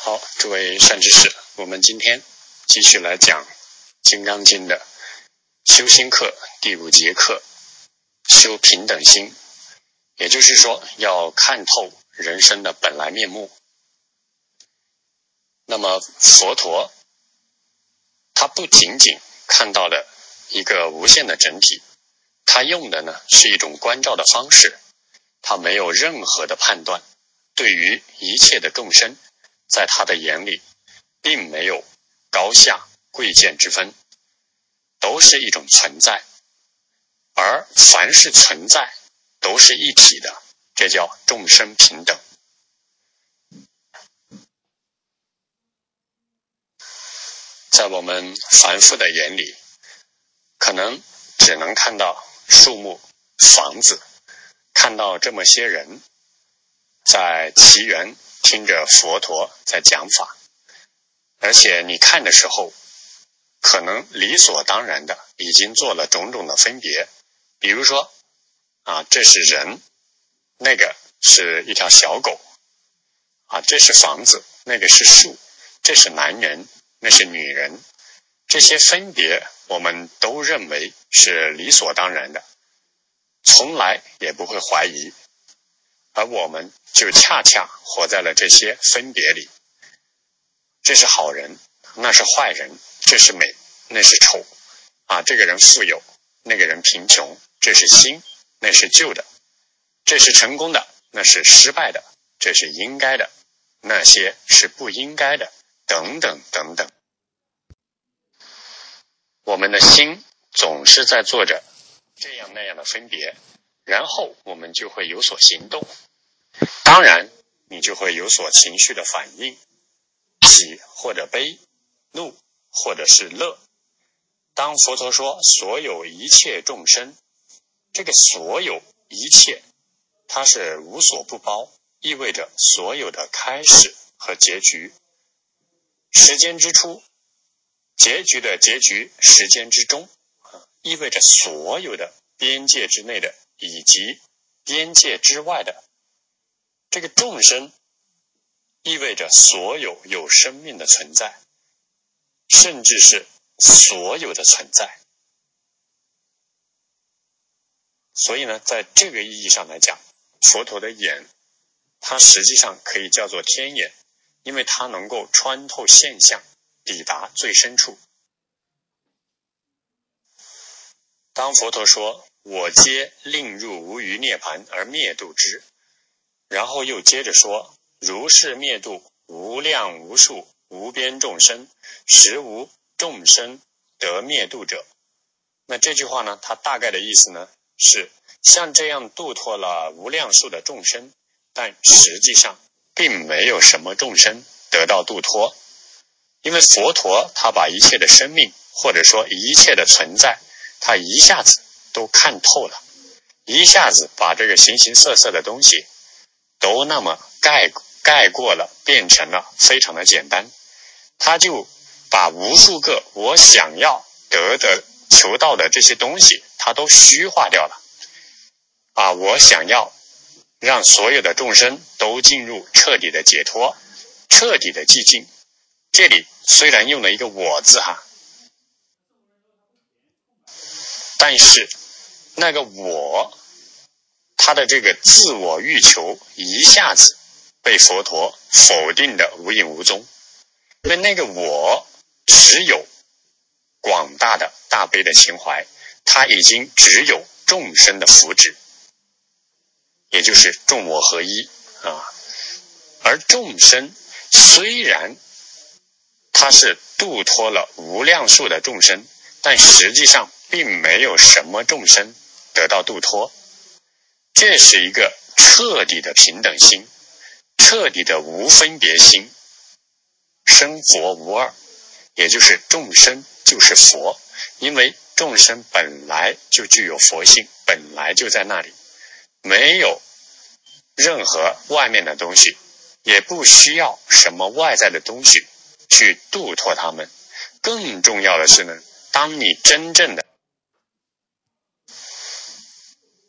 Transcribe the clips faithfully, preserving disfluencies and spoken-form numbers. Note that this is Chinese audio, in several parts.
好，诸位善知识，我们今天继续来讲《金刚经》的修心课第五节课，修平等心，也就是说要看透人生的本来面目。那么佛陀他不仅仅看到了一个无限的整体，他用的呢是一种观照的方式，他没有任何的判断，对于一切的众生，在他的眼里并没有高下贵贱之分，都是一种存在，而凡是存在都是一体的，这叫众生平等。在我们凡夫的眼里，可能只能看到树木、房子，看到这么些人在祇园听着佛陀在讲法，而且你看的时候可能理所当然的已经做了种种的分别，比如说啊，这是人，那个是一条小狗啊，这是房子，那个是树，这是男人，那是女人，这些分别我们都认为是理所当然的，从来也不会怀疑，而我们就恰恰活在了这些分别里，这是好人，那是坏人，这是美，那是丑啊，这个人富有，那个人贫穷，这是新，那是旧的，这是成功的，那是失败的，这是应该的，那些是不应该的，等等等等。我们的心总是在做着这样那样的分别，然后我们就会有所行动，当然你就会有所情绪的反应，喜或者悲，怒或者是乐。当佛陀说所有一切众生，这个所有一切它是无所不包，意味着所有的开始和结局，时间之初，结局的结局，时间之中，意味着所有的边界之内的以及边界之外的。这个众生意味着所有有生命的存在，甚至是所有的存在。所以呢，在这个意义上来讲，佛陀的眼它实际上可以叫做天眼，因为它能够穿透现象，抵达最深处。当佛陀说我皆令入无余涅槃而灭度之，然后又接着说如是灭度无量无数无边众生，实无众生得灭度者。那这句话呢，它大概的意思呢是像这样度脱了无量数的众生，但实际上并没有什么众生得到度脱，因为佛陀他把一切的生命或者说一切的存在，他一下子都看透了，一下子把这个形形色色的东西都那么盖盖过了，变成了非常的简单，他就把无数个我想要得的求到的这些东西他都虚化掉了啊！我想要让所有的众生都进入彻底的解脱，彻底的寂静，这里虽然用了一个我字哈，但是那个我他的这个自我欲求一下子被佛陀否定的无影无踪，因为那个我只有广大的大悲的情怀，它已经只有众生的福祉，也就是众我合一啊。而众生虽然它是度脱了无量数的众生，但实际上并没有什么众生得到度脱，这是一个彻底的平等心，彻底的无分别心，生佛无二，也就是众生就是佛，因为众生本来就具有佛性，本来就在那里，没有任何外面的东西，也不需要什么外在的东西去度脱他们。更重要的是呢，当你真正的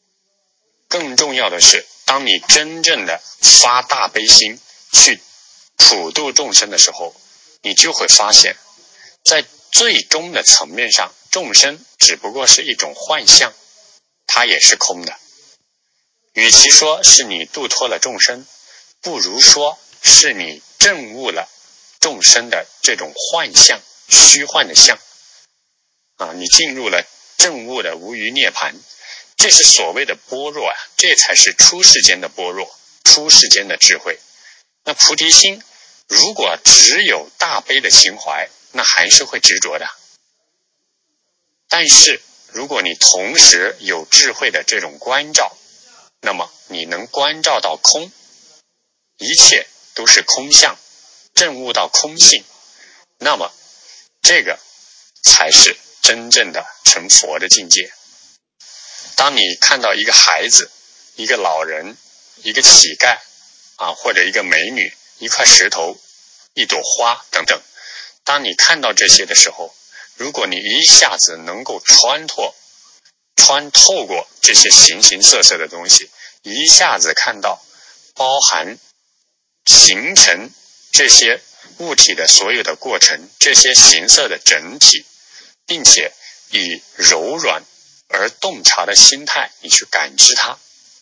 更重要的是当你真正的发大悲心去普度众生的时候，你就会发现，在最终的层面上，众生只不过是一种幻象，它也是空的。与其说是你度脱了众生，不如说是你证悟了众生的这种幻象，虚幻的相啊，你进入了证悟的无余涅槃，这是所谓的般若啊，这才是出世间的般若，出世间的智慧。那菩提心如果只有大悲的情怀，那还是会执着的。但是如果你同时有智慧的这种关照，那么你能关照到空，一切都是空相，证悟到空性，那么这个才是真正的成佛的境界。当你看到一个孩子、一个老人、一个乞丐啊，或者一个美女、一块石头、一朵花等等，当你看到这些的时候，如果你一下子能够穿透穿透过这些形形色色的东西，一下子看到包含形成这些物体的所有的过程，这些形色的整体，并且以柔软而洞察的心态，你去感知它，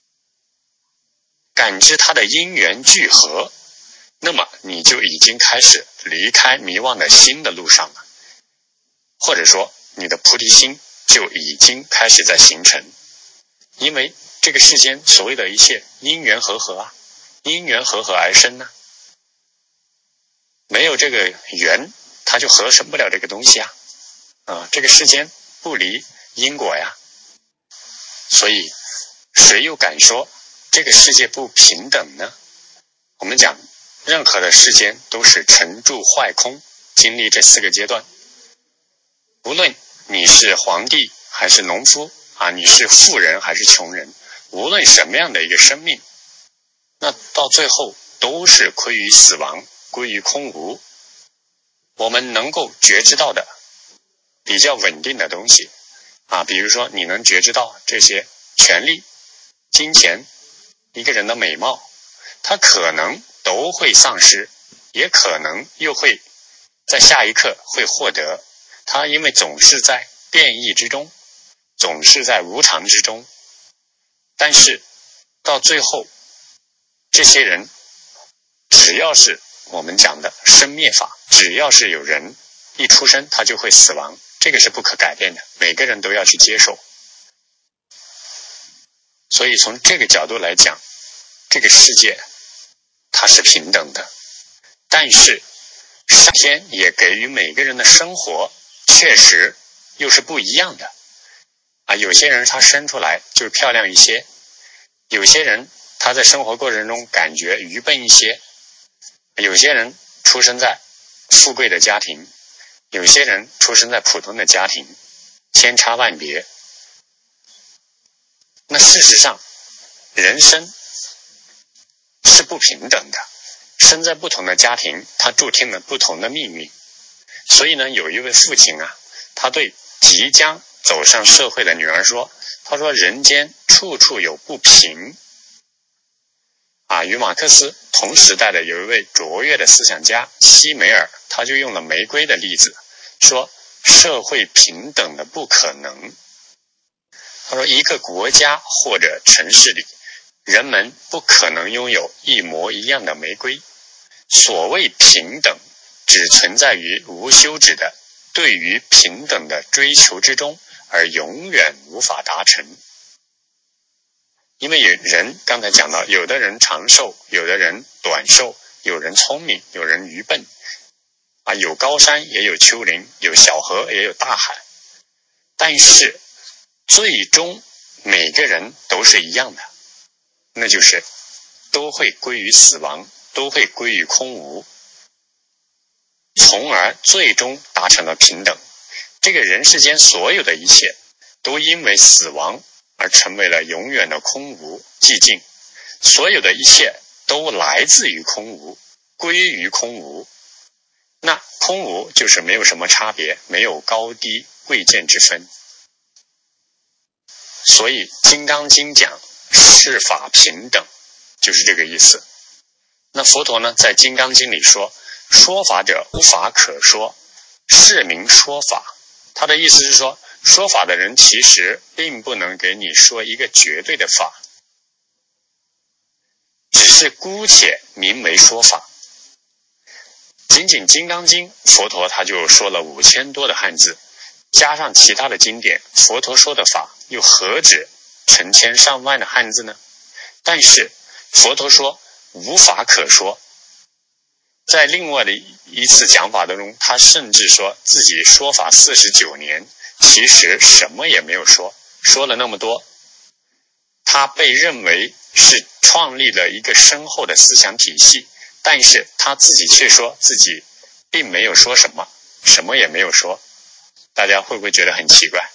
感知它的因缘聚合，那么你就已经开始离开迷惘的心的路上了，或者说你的菩提心就已经开始在形成。因为这个世间所谓的一切因缘和合啊，因缘和合而生呢，没有这个缘，它就合成不了这个东西啊。啊，这个世间不离因果呀，所以谁又敢说这个世界不平等呢？我们讲任何的世间都是成住坏空，经历这四个阶段。无论你是皇帝还是农夫啊，你是富人还是穷人，无论什么样的一个生命，那到最后都是归于死亡，归于空无。我们能够觉知到的比较稳定的东西啊，比如说你能觉知到这些权力、金钱、一个人的美貌，它可能都会丧失，也可能又会在下一刻会获得。它因为总是在变异之中，总是在无常之中，但是到最后，这些人只要是我们讲的生灭法，只要是有人一出生他就会死亡，这个是不可改变的，每个人都要去接受。所以从这个角度来讲，这个世界它是平等的，但是上天也给予每个人的生活确实又是不一样的啊。有些人他生出来就漂亮一些，有些人他在生活过程中感觉愚笨一些，有些人出生在富贵的家庭，有些人出生在普通的家庭，千差万别。那事实上人生是不平等的，生在不同的家庭，他注定了不同的命运。所以呢，有一位父亲啊，他对即将走上社会的女儿说，他说人间处处有不平啊。与马克思同时代的有一位卓越的思想家西梅尔，他就用了玫瑰的例子，说社会平等的不可能。他说一个国家或者城市里，人们不可能拥有一模一样的玫瑰。所谓平等只存在于无休止的对于平等的追求之中，而永远无法达成。因为有人刚才讲到，有的人长寿，有的人短寿，有人聪明，有人愚笨啊，有高山也有丘陵，有小河也有大海，但是最终每个人都是一样的，那就是都会归于死亡，都会归于空无，从而最终达成了平等。这个人世间所有的一切都因为死亡而成为了永远的空无寂静，所有的一切都来自于空无，归于空无。那空无就是没有什么差别，没有高低贵贱之分。所以《金刚经》讲世法平等，就是这个意思。 那佛陀呢，在《金刚经》里说，说法者无法可说，是名说法。他的意思是说，说法的人其实并不能给你说一个绝对的法，只是姑且名为说法。仅仅《金刚经》，佛陀他就说了五千多的汉字，加上其他的经典，佛陀说的法又何止成千上万的汉字呢？但是佛陀说无法可说，在另外的一次讲法当中，他甚至说自己说法四十九年，其实什么也没有说，说了那么多，他被认为是创立了一个深厚的思想体系，但是他自己却说自己并没有说什么，什么也没有说。大家会不会觉得很奇怪？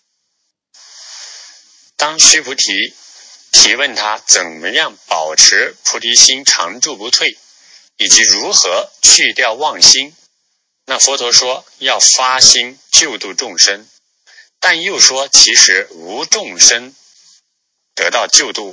当须菩提提问他怎么样保持菩提心常住不退，以及如何去掉妄心，那佛陀说要发心救度众生，但又说其实无众生得到救度，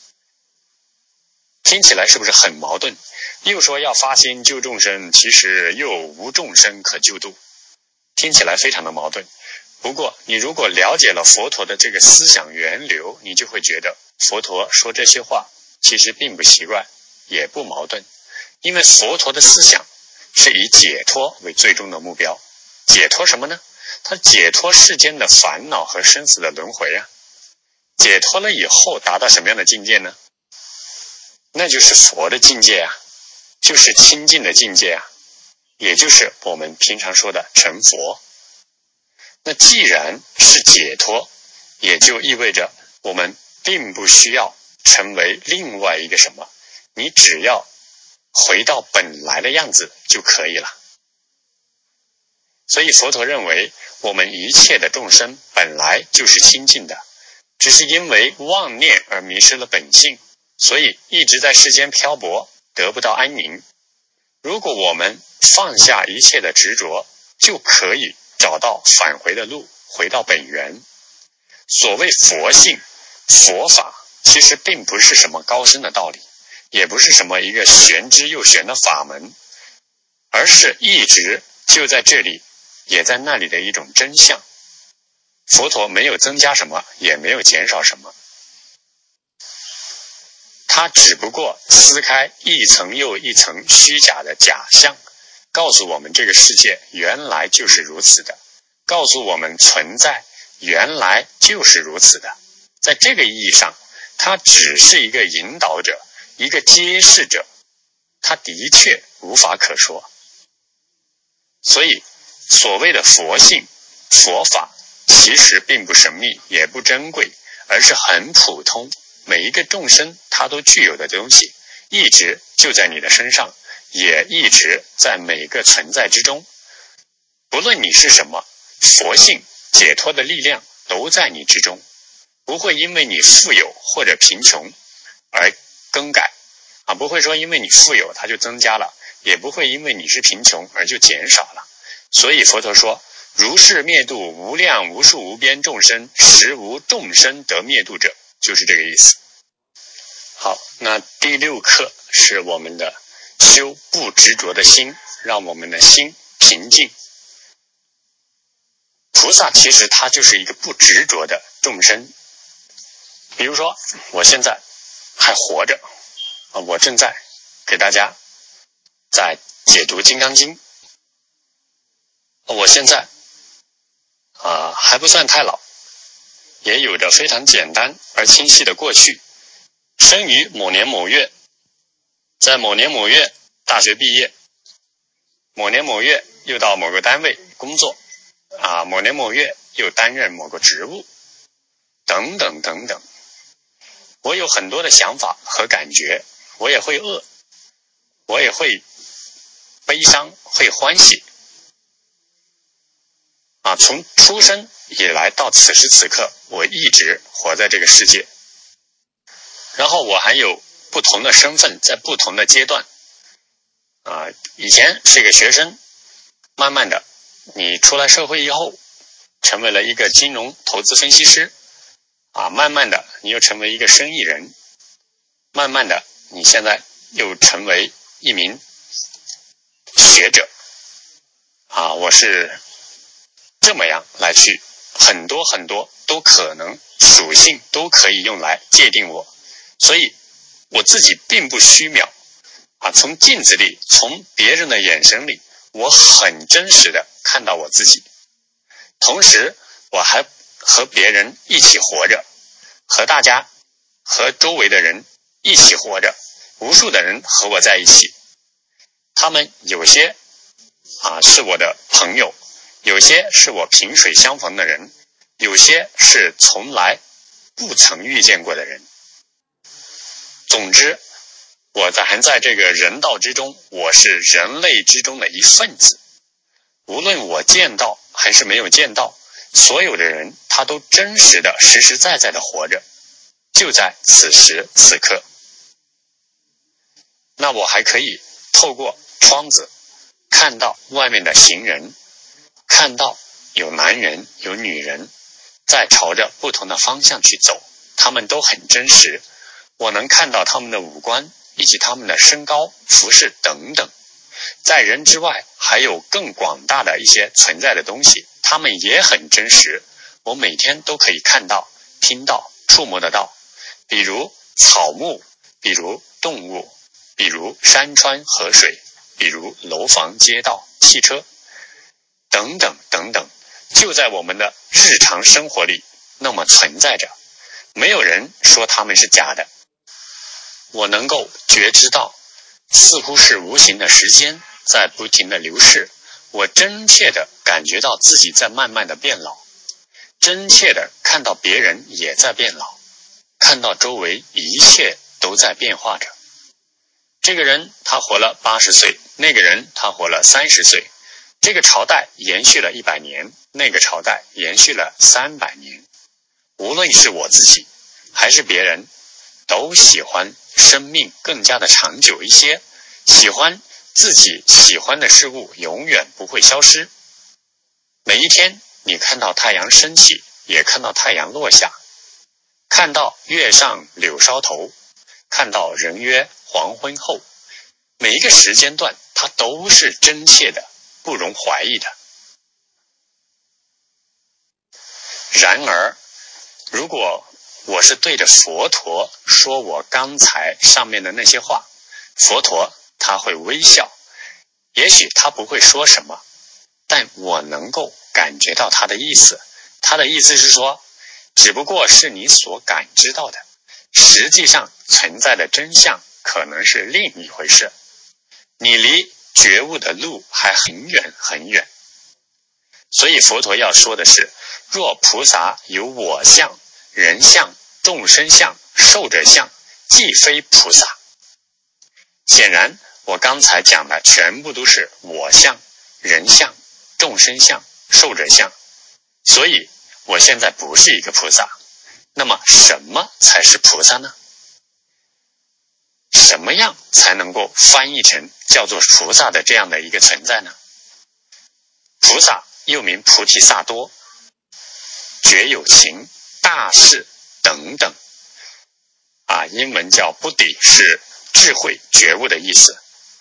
听起来是不是很矛盾？又说要发心救众生，其实又无众生可救度，听起来非常的矛盾。不过你如果了解了佛陀的这个思想源流，你就会觉得佛陀说这些话其实并不奇怪，也不矛盾。因为佛陀的思想是以解脱为最终的目标。解脱什么呢？他解脱世间的烦恼和生死的轮回啊。解脱了以后达到什么样的境界呢？那就是佛的境界啊，就是清净的境界啊，也就是我们平常说的成佛。那既然是解脱，也就意味着我们并不需要成为另外一个什么，你只要回到本来的样子就可以了。所以佛陀认为我们一切的众生本来就是清净的，只是因为妄念而迷失了本性，所以一直在世间漂泊，得不到安宁。如果我们放下一切的执着，就可以找到返回的路，回到本源。所谓佛性、佛法，其实并不是什么高深的道理，也不是什么一个玄之又玄的法门，而是一直就在这里也在那里的一种真相。佛陀没有增加什么，也没有减少什么，他只不过撕开一层又一层虚假的假象，告诉我们这个世界原来就是如此的，告诉我们存在原来就是如此的。在这个意义上，他只是一个引导者，一个揭示者，他的确无法可说。所以所谓的佛性、佛法其实并不神秘，也不珍贵，而是很普通，每一个众生他都具有的东西，一直就在你的身上，也一直在每个存在之中。不论你是什么，佛性解脱的力量都在你之中，不会因为你富有或者贫穷而更改啊，不会说因为你富有它就增加了，也不会因为你是贫穷而就减少了。所以佛陀说，如是灭度无量无数无边众生，实无众生得灭度者，就是这个意思。好，那第六课是我们的修不执着的心，让我们的心平静。菩萨其实他就是一个不执着的众生。比如说我现在还活着，我正在给大家在解读金刚经，我现在啊、呃、还不算太老，也有着非常简单而清晰的过去。生于某年某月，在某年某月大学毕业，某年某月又到某个单位工作啊，某年某月又担任某个职务，等等等等。我有很多的想法和感觉，我也会饿，我也会悲伤，会欢喜啊。从出生以来到此时此刻，我一直活在这个世界。然后我还有不同的身份，在不同的阶段啊，以前是一个学生，慢慢的你出来社会以后成为了一个金融投资分析师啊，慢慢的你又成为一个生意人，慢慢的你现在又成为一名学者啊，我是这么样来去，很多很多都可能属性都可以用来界定我，所以我自己并不虚渺啊，从镜子里，从别人的眼神里，我很真实的看到我自己，同时我还和别人一起活着，和大家和周围的人一起活着，无数的人和我在一起，他们有些啊是我的朋友，有些是我萍水相逢的人，有些是从来不曾遇见过的人。总之，我在还在这个人道之中，我是人类之中的一份子。无论我见到还是没有见到，所有的人他都真实的实实在在的活着，就在此时此刻。那我还可以透过窗子看到外面的行人，看到有男人有女人在朝着不同的方向去走，他们都很真实，我能看到他们的五官以及他们的身高服饰等等。在人之外还有更广大的一些存在的东西，他们也很真实，我每天都可以看到听到触摸得到，比如草木，比如动物，比如山川河水，比如楼房街道汽车等等等等，就在我们的日常生活里那么存在着，没有人说他们是假的。我能够觉知到似乎是无形的时间在不停的流逝，我真切的感觉到自己在慢慢的变老，真切的看到别人也在变老，看到周围一切都在变化着。这个人他活了八十岁，那个人他活了三十岁，这个朝代延续了一百年，那个朝代延续了三百年。无论是我自己还是别人，都喜欢生命更加的长久一些，喜欢自己喜欢的事物永远不会消失。每一天你看到太阳升起，也看到太阳落下，看到月上柳梢头，看到人约黄昏后，每一个时间段它都是真切的，不容怀疑的。然而如果我是对着佛陀说我刚才上面的那些话，佛陀他会微笑，也许他不会说什么，但我能够感觉到他的意思。他的意思是说，只不过是你所感知到的，实际上存在的真相可能是另一回事，你离觉悟的路还很远很远。所以佛陀要说的是，若菩萨有我相、人相、众生相、寿者相，即非菩萨。显然我刚才讲的全部都是我相、人相、众生相、寿者相，所以我现在不是一个菩萨。那么什么才是菩萨呢？什么样才能够翻译成叫做菩萨的这样的一个存在呢？菩萨又名菩提萨多、觉有情、大士等等啊，英文叫 Buddhi， 是智慧觉悟的意思。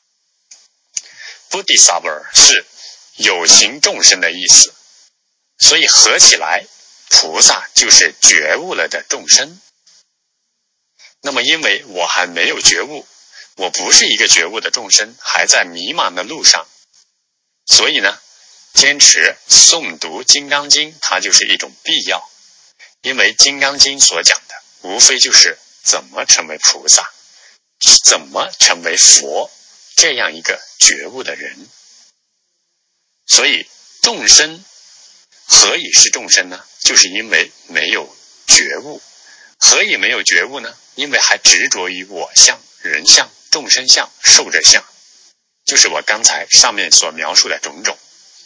Bodhisattva 是有情众生的意思，所以合起来菩萨就是觉悟了的众生。那么因为我还没有觉悟，我不是一个觉悟的众生，还在迷茫的路上，所以呢坚持诵读金刚经它就是一种必要。因为金刚经所讲的无非就是怎么成为菩萨，怎么成为佛这样一个觉悟的人。所以众生何以是众生呢？就是因为没有觉悟。何以没有觉悟呢？因为还执着于我相、人相、众生相、寿者相，就是我刚才上面所描述的种种。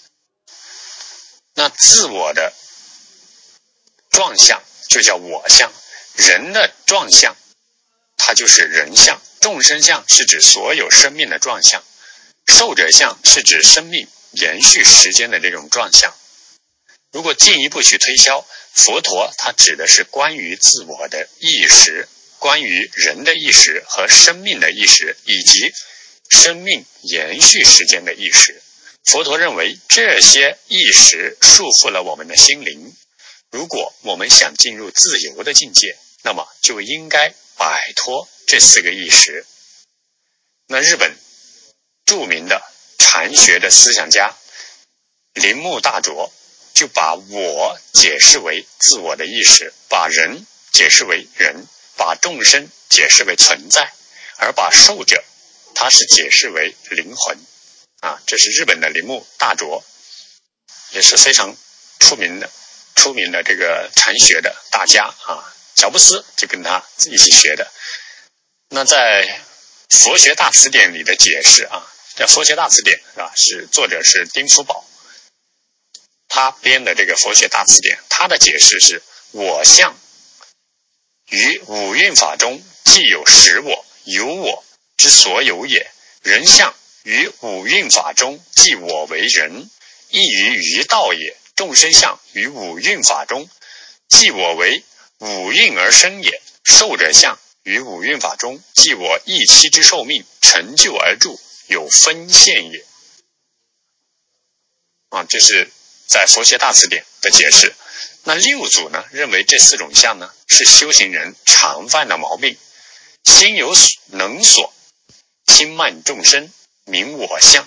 那自我的状相就叫我相，人的状相它就是人相，众生相是指所有生命的状相，寿者相是指生命延续时间的这种状相。如果进一步去推销，佛陀他指的是关于自我的意识关于人的意识和生命的意识，以及生命延续时间的意识。佛陀认为这些意识束缚了我们的心灵，如果我们想进入自由的境界，那么就应该摆脱这四个意识。那日本著名的禅学的思想家铃木大拙就把我解释为自我的意识，把人解释为人，把众生解释为存在，而把受者他是解释为灵魂啊。这是日本的铃木大拙，也是非常出名的出名的这个禅学的大家啊。乔布斯就跟他一起学的。那在佛学大词典里的解释啊，在佛学大词典是吧？是作者是丁福宝，他编的这个佛学大词典，他的解释是：我相于五蕴法中，既有实我、有我之所有也；人相于五蕴法中，即我为人，亦于于道也；众生相于五蕴法中，即我为五蕴而生也；寿者相于五蕴法中，即我一期之寿命，成就而住，有分现也。啊，这是在佛学大词典的解释。那六祖呢，认为这四种相呢，是修行人常犯的毛病。心有能所，轻慢众生，名我相；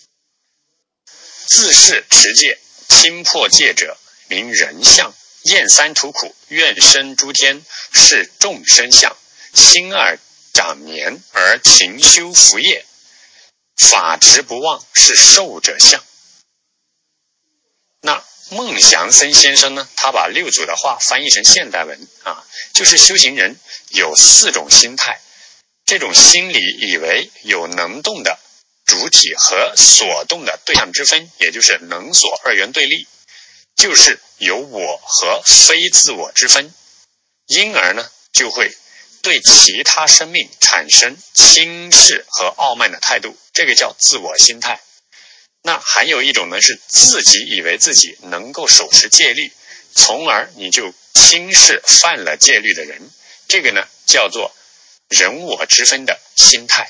自是持戒，轻破戒者，名人相；厌三途苦，愿生诸天，是众生相；心二长年而勤修福业，法执不忘，是寿者相。那孟祥森先生呢，他把六祖的话翻译成现代文啊，就是修行人有四种心态。这种心理以为有能动的主体和所动的对象之分，也就是能所二元对立，就是有我和非自我之分，因而呢就会对其他生命产生轻视和傲慢的态度，这个叫自我心态。那还有一种呢，是自己以为自己能够手持戒律，从而你就轻视犯了戒律的人，这个呢叫做人我之分的心态。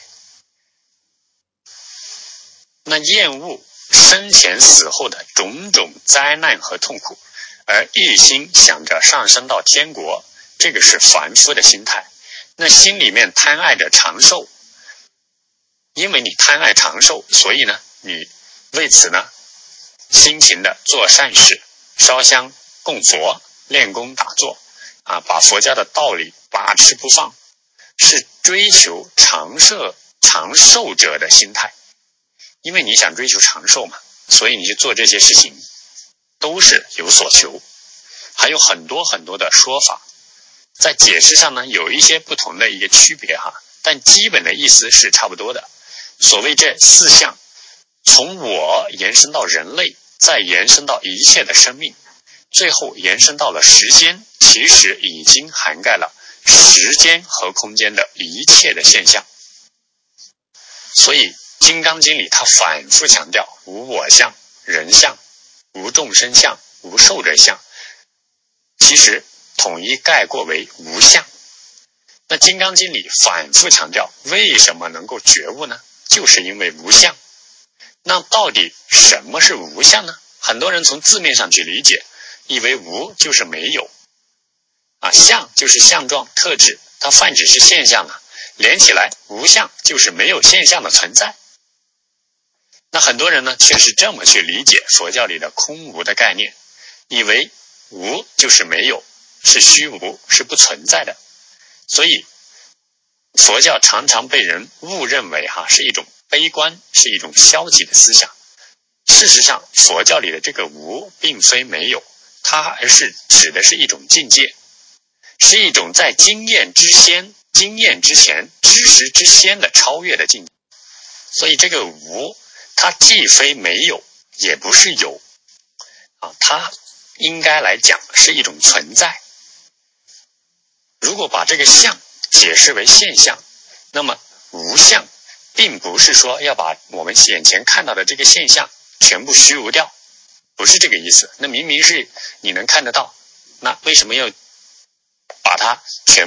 那厌恶生前死后的种种灾难和痛苦，而一心想着上升到天国，这个是凡夫的心态。那心里面贪爱着长寿，因为你贪爱长寿，所以呢你为此呢辛勤的做善事，烧香供佛，练功打坐啊，把佛教的道理把持不放，是追求长寿长寿者的心态。因为你想追求长寿嘛，所以你去做这些事情都是有所求。还有很多很多的说法，在解释上呢有一些不同的一个区别哈，但基本的意思是差不多的。所谓这四项，从我延伸到人类，再延伸到一切的生命，最后延伸到了时间，其实已经涵盖了时间和空间的一切的现象。所以《金刚经》里他反复强调无我相、人相、无众生相、无寿者相，其实统一概括为无相。那《金刚经》里反复强调为什么能够觉悟呢？就是因为无相。那到底什么是无相呢？很多人从字面上去理解，以为无就是没有啊，相就是相状特质，它泛指是现象啊，连起来无相就是没有现象的存在。那很多人呢却是这么去理解佛教里的空无的概念，以为无就是没有，是虚无，是不存在的。所以佛教常常被人误认为哈是一种悲观，是一种消极的思想。事实上佛教里的这个无并非没有，它而是指的是一种境界，是一种在经验之先、经验之前、知识之先的超越的境界。所以这个无它既非没有也不是有啊，它应该来讲是一种存在。如果把这个相解释为现象，那么无相并不是说要把我们眼前看到的这个现象全部虚无掉，不是这个意思。那明明是你能看得到，那为什么要把它全部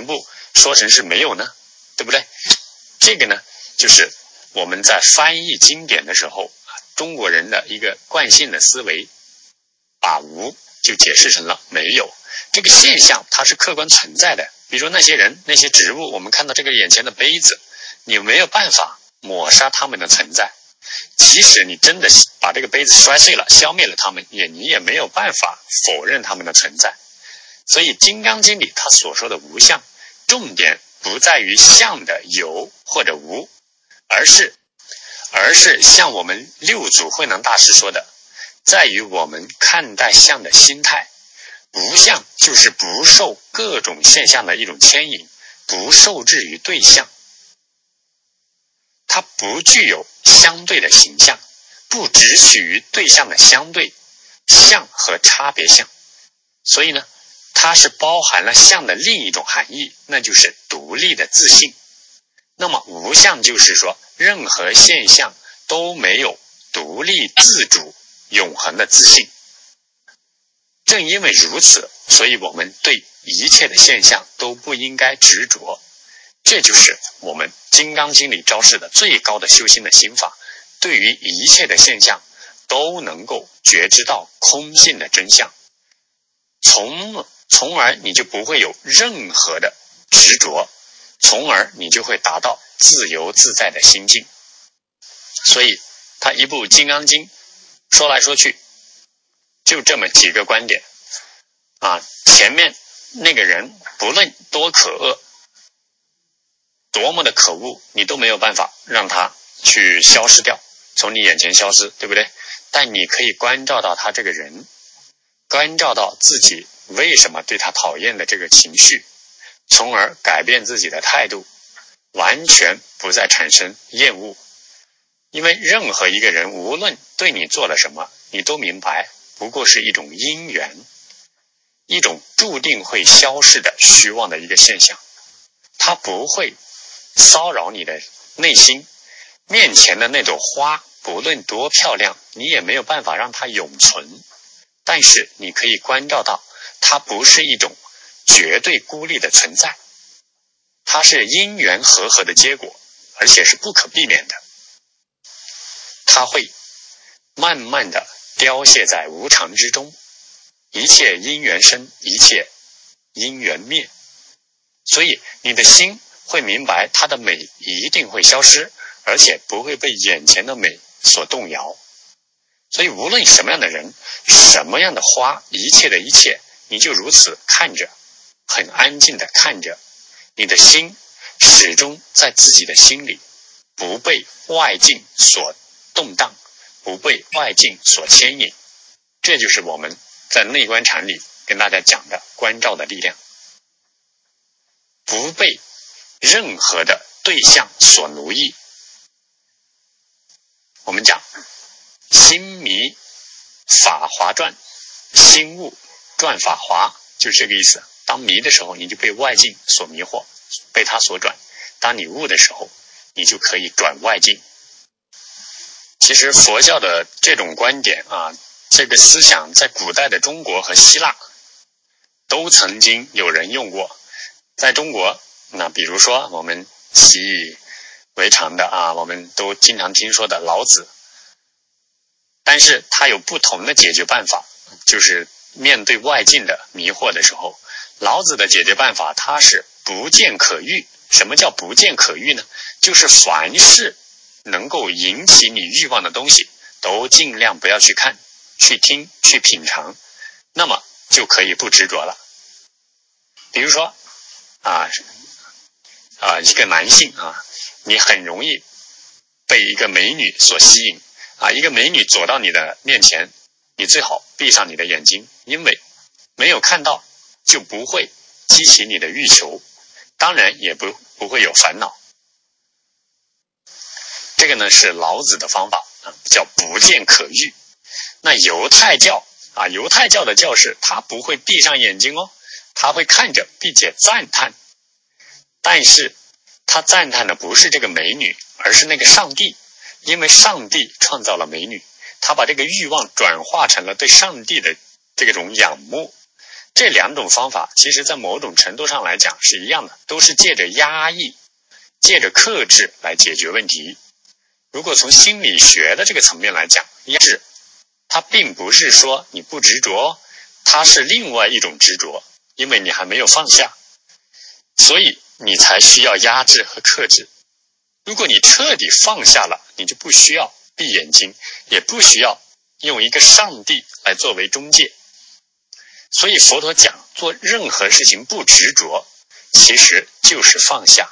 说成是没有呢？对不对？这个呢，就是我们在翻译经典的时候，中国人的一个惯性的思维，把无就解释成了没有。这个现象它是客观存在的，比如说那些人、那些植物，我们看到这个眼前的杯子，你没有办法抹杀它们的存在。即使你真的把这个杯子摔碎了，消灭了它们，也你也没有办法否认它们的存在。所以《金刚经》里他所说的无相，重点不在于相的有或者无，而是而是像我们六祖慧能大师说的，在于我们看待相的心态。无相就是不受各种现象的一种牵引，不受制于对象，它不具有相对的形象，不只取于对象的相对相和差别相，所以呢，它是包含了相的另一种含义，那就是独立的自性。那么无相就是说，任何现象都没有独立自主永恒的自性。正因为如此，所以我们对一切的现象都不应该执着。这就是我们《金刚经》里昭示的最高的修心的心法，对于一切的现象都能够觉知到空性的真相，从从而你就不会有任何的执着，从而你就会达到自由自在的心境。所以他一部《金刚经》说来说去就这么几个观点啊，前面那个人不论多可恶，多么的可恶，你都没有办法让他去消失掉，从你眼前消失，对不对？但你可以关照到他这个人，关照到自己为什么对他讨厌的这个情绪，从而改变自己的态度，完全不再产生厌恶。因为任何一个人无论对你做了什么，你都明白不过是一种因缘，一种注定会消逝的虚妄的一个现象，它不会骚扰你的内心。面前的那朵花不论多漂亮，你也没有办法让它永存，但是你可以关照到它不是一种绝对孤立的存在，它是因缘和合的结果，而且是不可避免的，它会慢慢的凋谢在无常之中，一切因缘生，一切因缘灭。所以你的心会明白它的美一定会消失，而且不会被眼前的美所动摇。所以无论什么样的人，什么样的花，一切的一切，你就如此看着，很安静的看着，你的心始终在自己的心里，不被外境所动荡，不被外境所牵引。这就是我们在内观禅里跟大家讲的观照的力量，不被任何的对象所奴役。我们讲心迷法华转，心悟转法华，就是这个意思。当迷的时候，你就被外境所迷惑，被它所转；当你悟的时候，你就可以转外境。其实佛教的这种观点啊，这个思想在古代的中国和希腊都曾经有人用过。在中国，那比如说我们习以为常的啊，我们都经常听说的老子，但是他有不同的解决办法，就是面对外境的迷惑的时候，老子的解决办法他是不见可欲。什么叫不见可欲呢？就是凡是能够引起你欲望的东西都尽量不要去看、去听、去品尝，那么就可以不执着了。比如说啊啊一个男性啊，你很容易被一个美女所吸引啊，一个美女走到你的面前，你最好闭上你的眼睛，因为没有看到就不会激起你的欲求，当然也不不会有烦恼。这个呢是老子的方法啊，叫不见可欲。那犹太教啊，犹太教的教士他不会闭上眼睛哦，他会看着并且赞叹，但是他赞叹的不是这个美女，而是那个上帝，因为上帝创造了美女，他把这个欲望转化成了对上帝的这种仰慕， 这两种方法其实在某种程度上来讲是一样的，都是借着压抑，借着克制来解决问题。如果从心理学的这个层面来讲，压制它并不是说你不执着，它是另外一种执着，因为你还没有放下，所以你才需要压制和克制。如果你彻底放下了，你就不需要闭眼睛，也不需要用一个上帝来作为中介。所以佛陀讲做任何事情不执着，其实就是放下。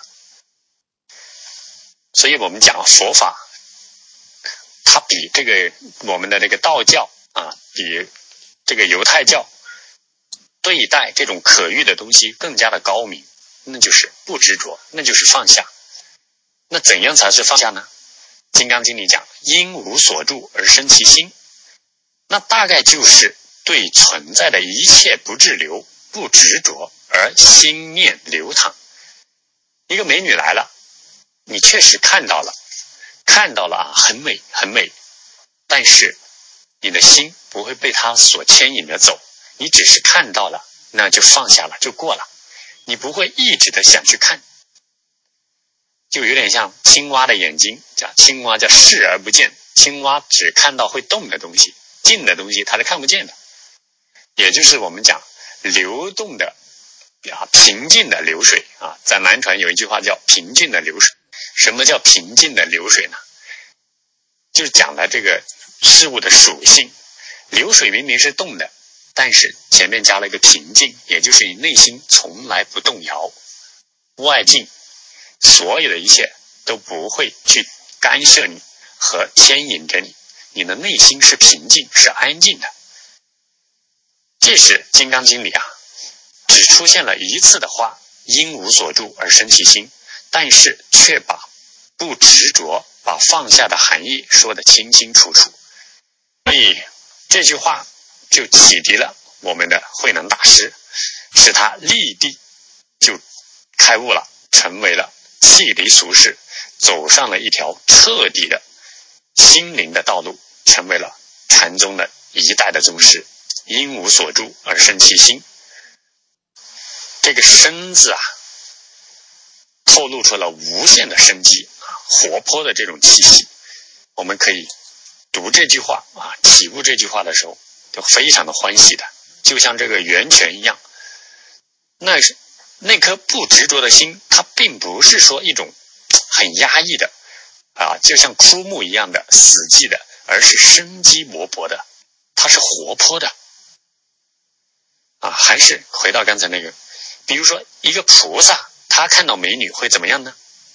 所以我们讲佛法，它比这个我们的这个道教啊，比这个犹太教对待这种可遇的东西更加的高明，那就是不执着，那就是放下。那怎样才是放下呢？金刚经里讲因无所住而生其心，那大概就是对存在的一切不滞留，不执着，而心念流淌。一个美女来了，你确实看到了，看到了啊，很美很美，但是你的心不会被她所牵引着走，你只是看到了，那就放下了，就过了，你不会一直的想去看。就有点像青蛙的眼睛，叫青蛙叫视而不见，青蛙只看到会动的东西，静的东西它是看不见的。也就是我们讲流动的啊，平静的流水啊，在南传有一句话叫平静的流水。什么叫平静的流水呢？就是讲了这个事物的属性。流水明明是动的，但是前面加了一个平静，也就是你内心从来不动摇，外境所有的一切都不会去干涉你和牵引着你，你的内心是平静，是安静的。这是《金刚经》里啊，只出现了一次的话，因无所住而生其心，但是却把不执着、把放下的含义说得清清楚楚。所以这句话就启迪了我们的慧能大师，使他立地就开悟了，成为了弃离俗世，走上了一条彻底的心灵的道路，成为了禅宗的一代的宗师。因无所住而生其心，这个生字啊，透露出了无限的生机，活泼的这种气息。我们可以读这句话啊，体悟这句话的时候就非常的欢喜的，就像这个源泉一样。那是那颗不执着的心，它并不是说一种很压抑的啊，就像枯木一样的死寂的，而是生机勃勃的，它是活泼的啊。还是回到刚才那个，比如说一个菩萨，他看到美女会怎么样呢？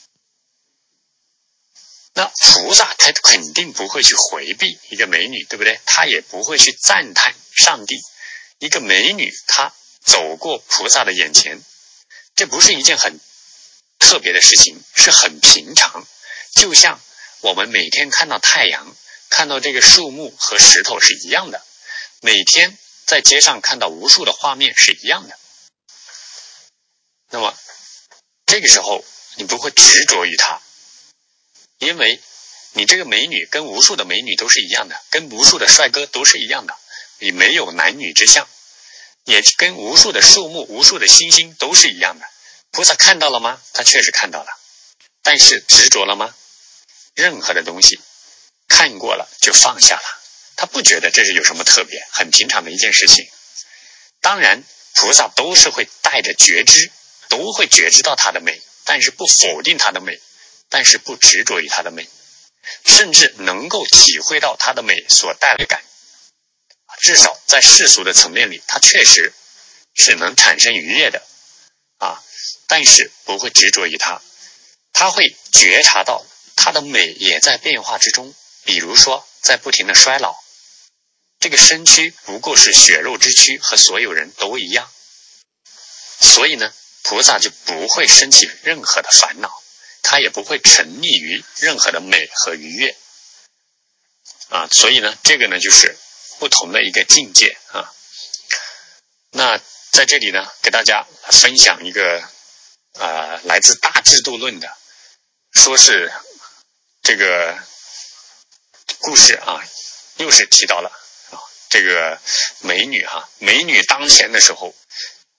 那菩萨他肯定不会去回避一个美女，对不对？他也不会去赞叹上帝。一个美女她走过菩萨的眼前，这不是一件很特别的事情，是很平常。就像我们每天看到太阳，看到这个树木和石头是一样的，每天在街上看到无数的画面是一样的。那么这个时候你不会执着于它，因为你这个美女跟无数的美女都是一样的，跟无数的帅哥都是一样的，你没有男女之相，也跟无数的树木无数的星星都是一样的。菩萨看到了吗？他确实看到了，但是执着了吗？任何的东西看过了就放下了，他不觉得这是有什么特别，很平常的一件事情。当然菩萨都是会带着觉知，都会觉知到它的美，但是不否定它的美，但是不执着于它的美，甚至能够体会到它的美所带来的感。至少在世俗的层面里，它确实是能产生愉悦的啊，但是不会执着于它。他会觉察到它的美也在变化之中，比如说在不停的衰老，这个身躯不过是血肉之躯，和所有人都一样。所以呢，菩萨就不会升起任何的烦恼，他也不会沉溺于任何的美和愉悦啊。所以呢，这个呢就是不同的一个境界啊。那在这里呢，给大家分享一个呃来自大制度论的，说是这个故事啊，又是提到了啊这个美女哈、啊，美女当前的时候，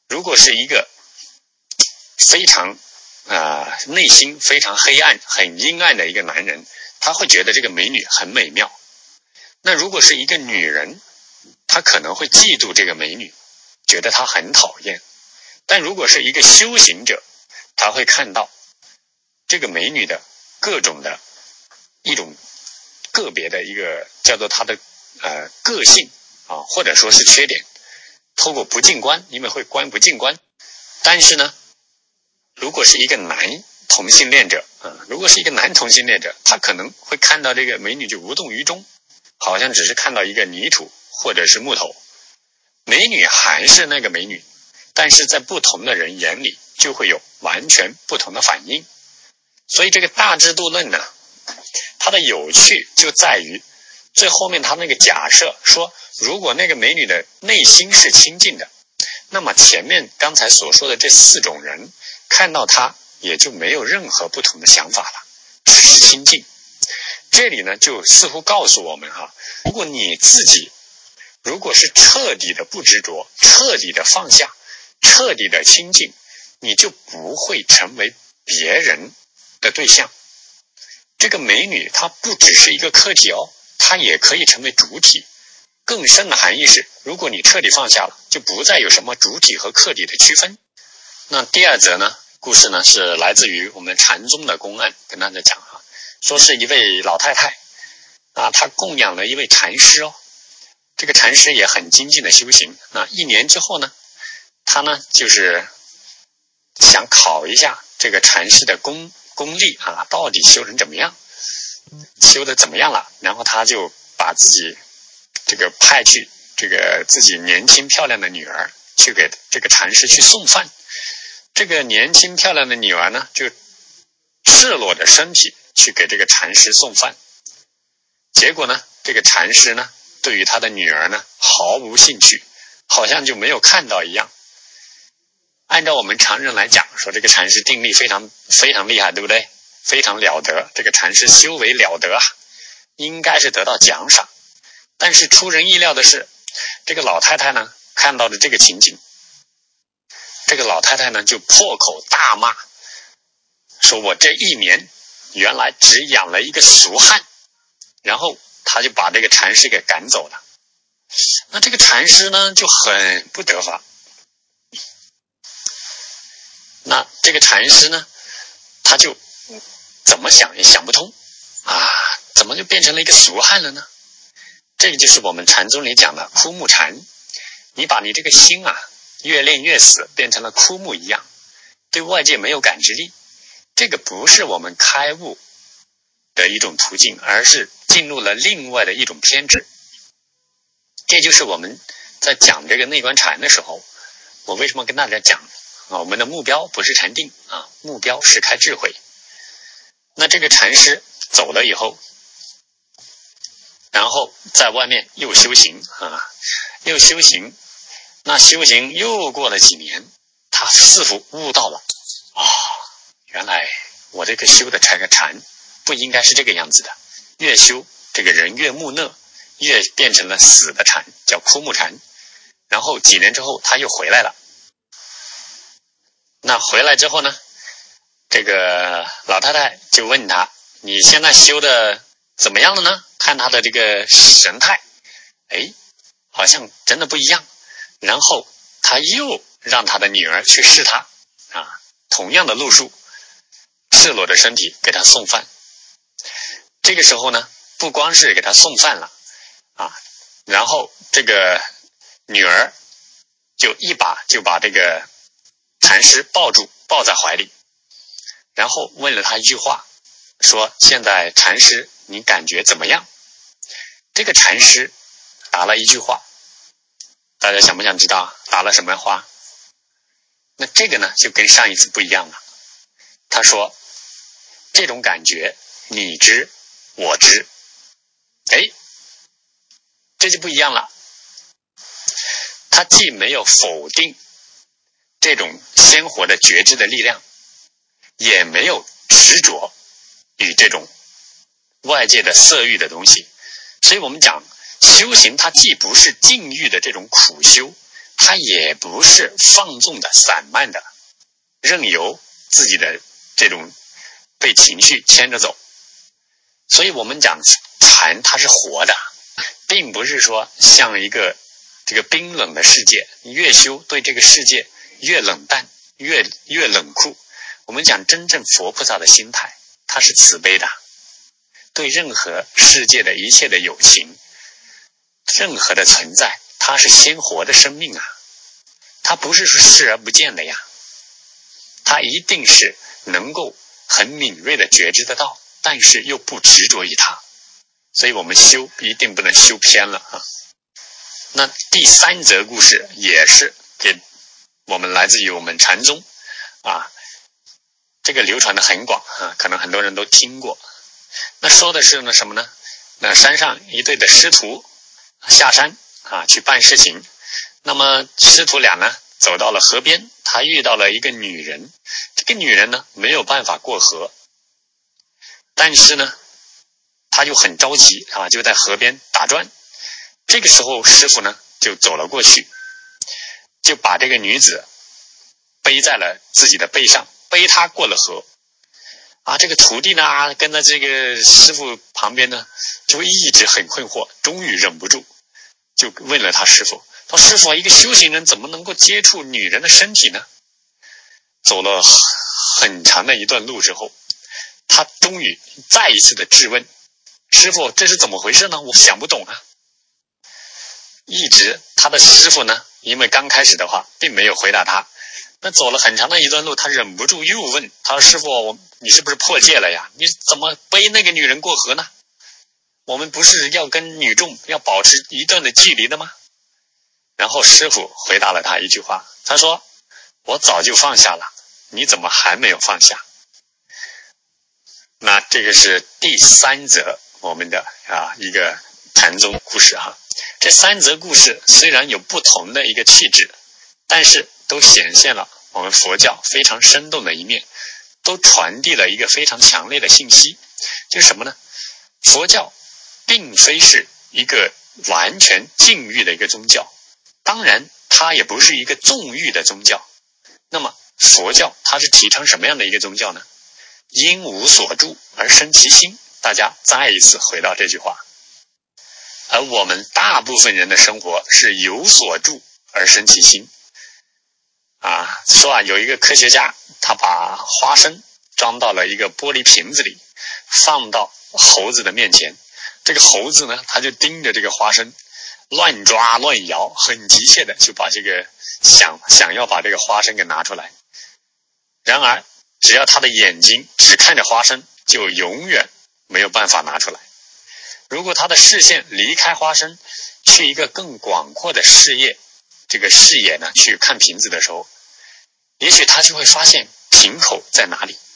如果是一个非常啊、呃、内心非常黑暗很阴暗的一个男人，他会觉得这个美女很美妙。那如果是一个女人，她可能会嫉妒这个美女，觉得她很讨厌。但如果是一个修行者，他会看到这个美女的各种的一种个别的一个叫做她的呃个性啊，或者说是缺点，透过不净观，因为会观不净观。但是呢，如果是一个男同性恋者啊，如果是一个男同性恋者，他可能会看到这个美女就无动于衷，好像只是看到一个泥土或者是木头，美女还是那个美女，但是在不同的人眼里就会有完全不同的反应。所以这个大智度论呢，它的有趣就在于最后面他那个假设说，如果那个美女的内心是清净的，那么前面刚才所说的这四种人看到她也就没有任何不同的想法了，只是清净。这里呢就似乎告诉我们哈，如果你自己如果是彻底的不执着，彻底的放下，彻底的清净，你就不会成为别人的对象。这个美女她不只是一个客体哦，她也可以成为主体。更深的含义是，如果你彻底放下了，就不再有什么主体和客体的区分。那第二则呢，故事呢是来自于我们禅宗的公案，跟大家讲啊，说是一位老太太啊，她供养了一位禅师哦。这个禅师也很精进的修行，那一年之后呢，他呢就是想考一下这个禅师的功功力啊，到底修成怎么样，修的怎么样了，然后他就把自己这个派去这个自己年轻漂亮的女儿去给这个禅师去送饭。这个年轻漂亮的女儿呢，就赤裸着身体去给这个禅师送饭。结果呢，这个禅师呢对于他的女儿呢毫无兴趣，好像就没有看到一样。按照我们常人来讲，说这个禅师定力非常非常厉害，对不对？非常了得，这个禅师修为了得啊，应该是得到奖赏。但是出人意料的是，这个老太太呢看到了这个情景，这个老太太呢就破口大骂，说我这一年原来只养了一个俗汉，然后他就把这个禅师给赶走了。那这个禅师呢就很不得法，那这个禅师呢他就怎么想也想不通啊，怎么就变成了一个俗汉了呢？这个就是我们禅宗里讲的枯木禅，你把你这个心啊越练越死，变成了枯木一样，对外界没有感知力。这个不是我们开悟的一种途径，而是进入了另外的一种偏执。这就是我们在讲这个内观禅的时候，我为什么跟大家讲啊，我们的目标不是禅定啊，目标是开智慧。那这个禅师走了以后，然后在外面又修行啊，又修行，那修行又过了几年，他似乎悟到了啊，原来我这个修的这个禅不应该是这个样子的，越修这个人越木讷，越变成了死的禅，叫枯木禅。然后几年之后他又回来了，那回来之后呢，这个老太太就问他，你现在修的怎么样了呢？看他的这个神态，哎，好像真的不一样。然后他又让他的女儿去试他啊，同样的路数，赤裸着身体给他送饭。这个时候呢，不光是给他送饭了啊，然后这个女儿就一把就把这个禅师抱住，抱在怀里，然后问了他一句话，说现在禅师你感觉怎么样？这个禅师答了一句话，大家想不想知道答了什么话？那这个呢就跟上一次不一样了。他说这种感觉你知我知，哎，这就不一样了。他既没有否定这种鲜活的觉知的力量，也没有执着与这种外界的色欲的东西。所以我们讲修行它既不是禁欲的这种苦修， 他也不是放纵的、散漫的，任由自己的这种被情绪牵着走。所以我们讲禅它是活的，并不是说像一个这个冰冷的世界，越修对这个世界越冷淡，越越冷酷。我们讲真正佛菩萨的心态，它是慈悲的，对任何世界的一切的有情，任何的存在，它是鲜活的生命啊，它不是说视而不见的呀，它一定是能够很敏锐的觉知得到，但是又不执着于它。所以我们修一定不能修偏了啊。那第三则故事也是给我们来自于我们禅宗啊，这个流传的很广啊，可能很多人都听过。那说的是呢什么呢？那山上一对的师徒下山啊去办事情，那么师徒俩呢走到了河边，他遇到了一个女人，这个女人呢没有办法过河，但是呢他就很着急啊，就在河边打转。这个时候师父呢就走了过去，就把这个女子背在了自己的背上，背她过了河啊。这个徒弟呢跟在这个师父旁边呢，就一直很困惑，终于忍不住就问了他师父，说师父，一个修行人怎么能够接触女人的身体呢？走了很长的一段路之后，他终于再一次的质问师父，这是怎么回事呢？我想不懂啊。一直他的师父呢，因为刚开始的话并没有回答他，那走了很长的一段路，他忍不住又问他说，师父，我你是不是破戒了呀？你怎么背那个女人过河呢？我们不是要跟女众要保持一段的距离的吗？然后师父回答了他一句话，他说，我早就放下了，你怎么还没有放下？那这个是第三则我们的啊一个禅宗故事哈。这三则故事虽然有不同的一个气质，但是都显现了我们佛教非常生动的一面，都传递了一个非常强烈的信息，就是什么呢？佛教并非是一个完全禁欲的一个宗教，当然它也不是一个纵欲的宗教。那么佛教它是提倡什么样的一个宗教呢？因无所住而生其心。大家再一次回到这句话，而我们大部分人的生活是有所住而生其心啊。说啊，有一个科学家，他把花生装到了一个玻璃瓶子里，放到猴子的面前，这个猴子呢，他就盯着这个花生乱抓乱摇，很急切的就把这个想想要把这个花生给拿出来。然而只要他的眼睛只看着花生，就永远没有办法拿出来。如果他的视线离开花生，去一个更广阔的视野，这个视野呢去看瓶子的时候，也许他就会发现瓶口在哪里，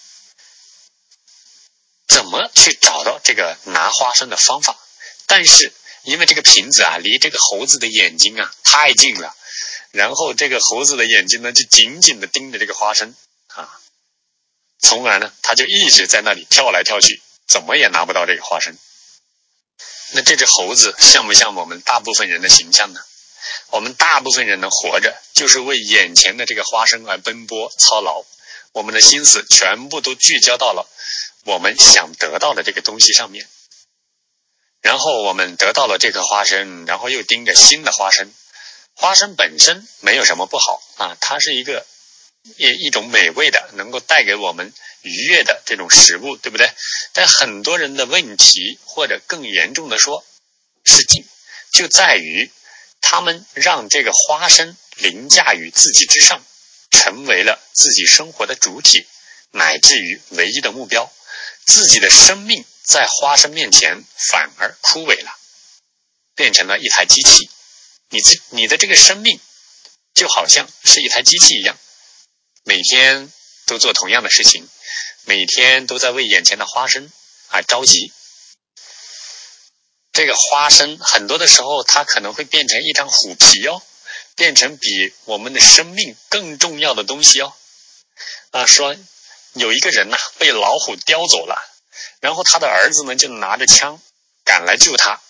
怎么去找到这个拿花生的方法。但是因为这个瓶子啊离这个猴子的眼睛啊太近了，然后这个猴子的眼睛呢就紧紧的盯着这个花生啊，从而呢他就一直在那里跳来跳去，怎么也拿不到这个花生。那这只猴子像不像我们大部分人的形象呢？我们大部分人能活着，就是为眼前的这个花生而奔波操劳，我们的心思全部都聚焦到了我们想得到的这个东西上面。然后我们得到了这颗花生，然后又盯着新的花生。花生本身没有什么不好啊，它是一个一种美味的，能够带给我们愉悦的这种食物，对不对？但很多人的问题，或者更严重的说是就在于他们让这个花生凌驾于自己之上，成为了自己生活的主体，乃至于唯一的目标。自己的生命在花生面前反而枯萎了，变成了一台机器。你自你的这个生命就好像是一台机器一样，每天都做同样的事情，每天都在为眼前的花生而着急。这个花生很多的时候它可能会变成一张虎皮哦，变成比我们的生命更重要的东西哦。啊，说有一个人呐、啊、被老虎叼走了，然后他的儿子呢就拿着枪赶来救他，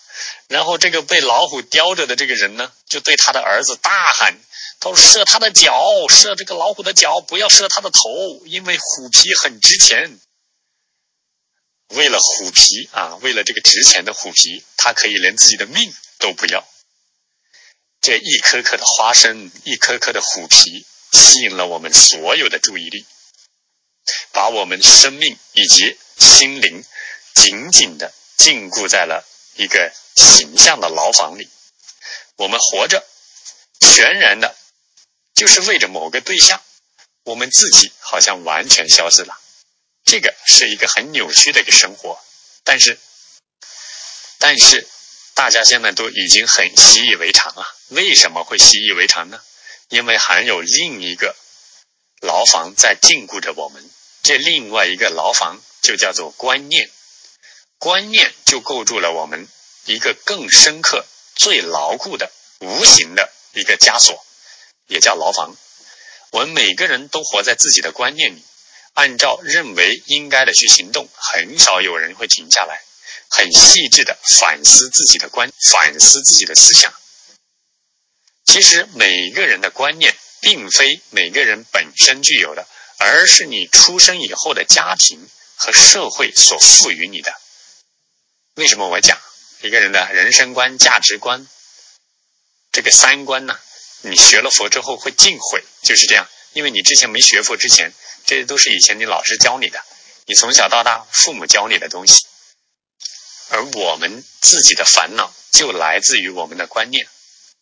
然后这个被老虎叼着的这个人呢，就对他的儿子大喊，他说射他的脚，射这个老虎的脚，不要射他的头，因为虎皮很值钱。为了虎皮啊，为了这个值钱的虎皮，他可以连自己的命都不要。这一颗颗的花生，一颗颗的虎皮，吸引了我们所有的注意力，把我们生命以及心灵紧紧的禁锢在了一个形象的牢房里。我们活着全然的就是为着某个对象，我们自己好像完全消失了。这个是一个很扭曲的一个生活，但是但是大家现在都已经很习以为常了。为什么会习以为常呢？因为还有另一个牢房在禁锢着我们，这另外一个牢房就叫做观念。观念就构筑了我们一个更深刻、最牢固的无形的一个枷锁，也叫牢房。我们每个人都活在自己的观念里，按照认为应该的去行动，很少有人会停下来很细致的反思自己的观反思自己的思想。其实每个人的观念并非每个人本身具有的，而是你出生以后的家庭和社会所赋予你的。为什么我讲一个人的人生观、价值观，这个三观呢，你学了佛之后会尽毁，就是这样。因为你之前没学佛之前，这都是以前你老师教你的，你从小到大父母教你的东西。而我们自己的烦恼就来自于我们的观念。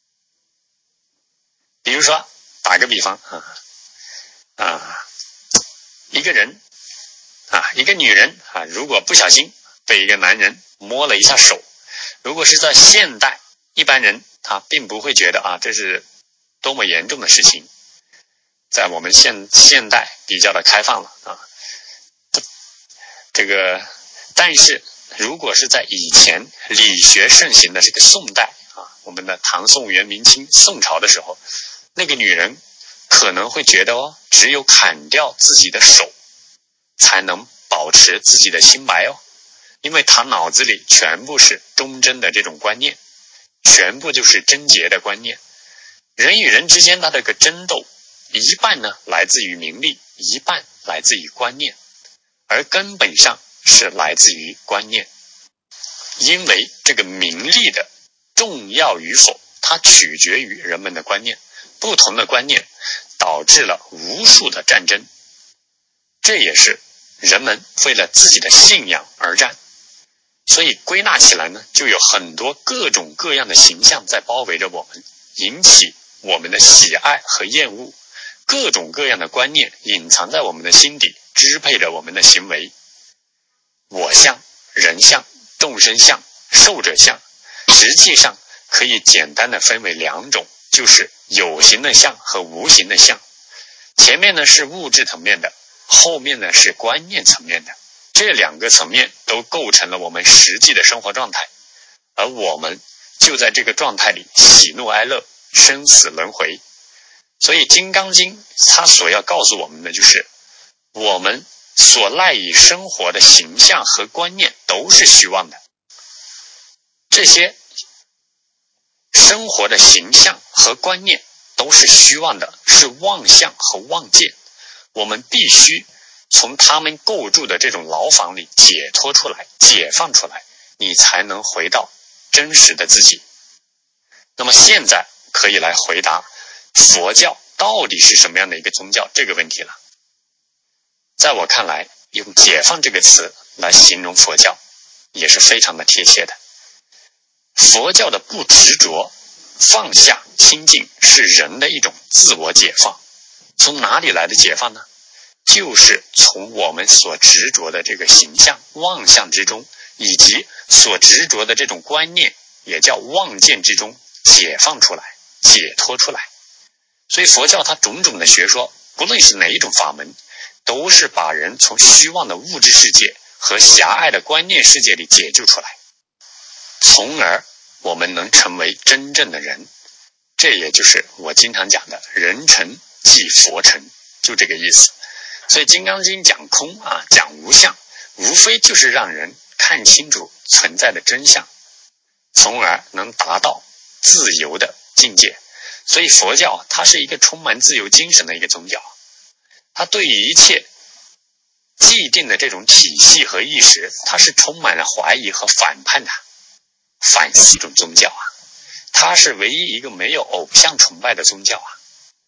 比如说打个比方啊啊，一个人啊，一个女人啊，如果不小心被一个男人摸了一下手，如果是在现代，一般人他并不会觉得啊这是多么严重的事情。在我们现现代比较的开放了啊，这个但是如果是在以前理学盛行的这个宋代啊，我们的唐宋元明清宋朝的时候，那个女人可能会觉得哦，只有砍掉自己的手才能保持自己的清白哦，因为她脑子里全部是忠贞的这种观念，全部就是贞洁的观念。人与人之间他这个争斗，一半呢来自于名利，一半来自于观念，而根本上是来自于观念。因为这个名利的重要与否，它取决于人们的观念，不同的观念导致了无数的战争，这也是人们为了自己的信仰而战。所以归纳起来呢，就有很多各种各样的形象在包围着我们，引起我们的喜爱和厌恶，各种各样的观念隐藏在我们的心底，支配着我们的行为。我相、人相、众生相、寿者相，实际上可以简单的分为两种，就是有形的相和无形的相。前面呢是物质层面的，后面呢是观念层面的，这两个层面都构成了我们实际的生活状态，而我们就在这个状态里喜怒哀乐、生死轮回。所以《金刚经》它所要告诉我们的就是，我们所赖以生活的形象和观念都是虚妄的，这些生活的形象和观念都是虚妄的，是妄象和妄见。我们必须从他们构筑的这种牢房里解脱出来，解放出来，你才能回到真实的自己。那么现在可以来回答佛教到底是什么样的一个宗教这个问题了。在我看来，用解放这个词来形容佛教也是非常的贴切的。佛教的不执着、放下、清净是人的一种自我解放。从哪里来的解放呢？就是从我们所执着的这个形象、妄象之中，以及所执着的这种观念，也叫妄见之中解放出来、解脱出来。所以佛教它种种的学说，不论是哪一种法门，都是把人从虚妄的物质世界和狭隘的观念世界里解救出来，从而我们能成为真正的人。这也就是我经常讲的人成即佛成，就这个意思。所以《金刚经》讲空啊，讲无相，无非就是让人看清楚存在的真相， 从而能达到自由的境界。所以佛教它是一个充满自由精神的一个宗教，它对于一切既定的这种体系和意识，它是充满了怀疑和反叛的，反思一种宗教啊，它是唯一一个没有偶像崇拜的宗教啊。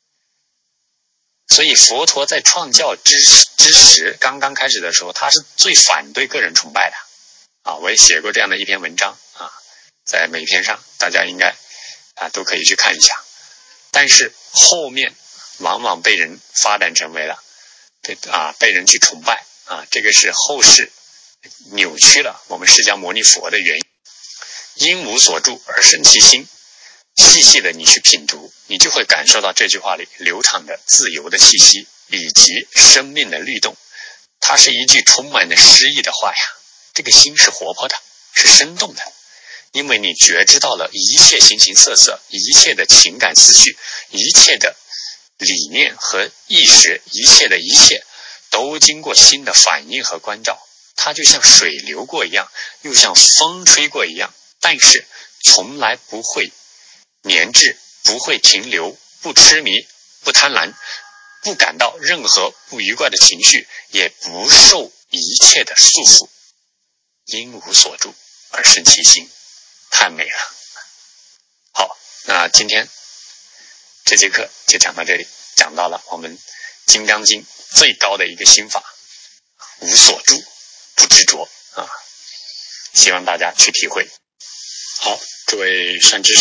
所以佛陀在创教之之时，刚刚开始的时候，他是最反对个人崇拜的啊。我也写过这样的一篇文章啊，在美篇上，大家应该啊都可以去看一下。但是后面往往被人发展成为了被啊被人去崇拜啊，这个是后世扭曲了我们释迦牟尼佛的原因。因无所住而生其心，细细的你去品读，你就会感受到这句话里流淌的自由的气息以及生命的律动。它是一句充满了诗意的话呀，这个心是活泼的，是生动的，因为你觉知到了一切形形色色，一切的情感思绪，一切的理念和意识，一切的一切都经过心的反应和关照，它就像水流过一样，又像风吹过一样，但是从来不会粘滞，不会停留，不痴迷，不贪婪，不感到任何不愉快的情绪，也不受一切的束缚。因无所住而生其心，太美了。好，那今天这节课就讲到这里，讲到了我们《金刚经》最高的一个心法，无所住，不执着啊，希望大家去体会。好，各位善知识。